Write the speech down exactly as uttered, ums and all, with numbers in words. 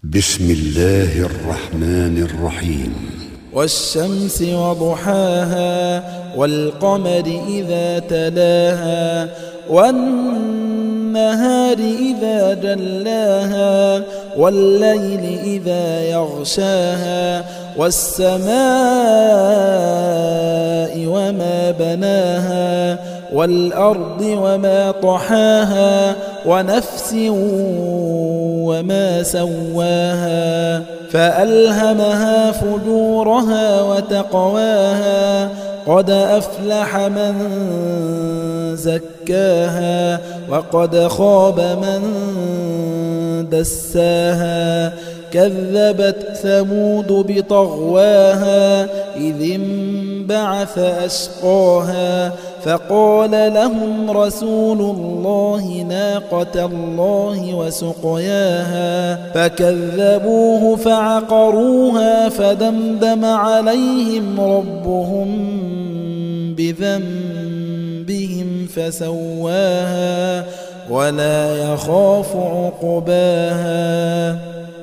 بسم الله الرحمن الرحيم. والشمس وضحاها والقمر إذا تلاها والنهار إذا جلاها والليل إذا يغشاها والسماء وما بناها والأرض وما طحاها ونفس وما سواها فألهمها فجورها وتقواها قد أفلح من زكاها وقد خاب من دساها كذبت ثمود بطغواها إذ انبعث أشقاها فقال لهم رسول الله ناقة الله وسقياها فكذبوه فعقروها فدمدم عليهم ربهم بذنبهم فسواها ولا يخاف عقباها.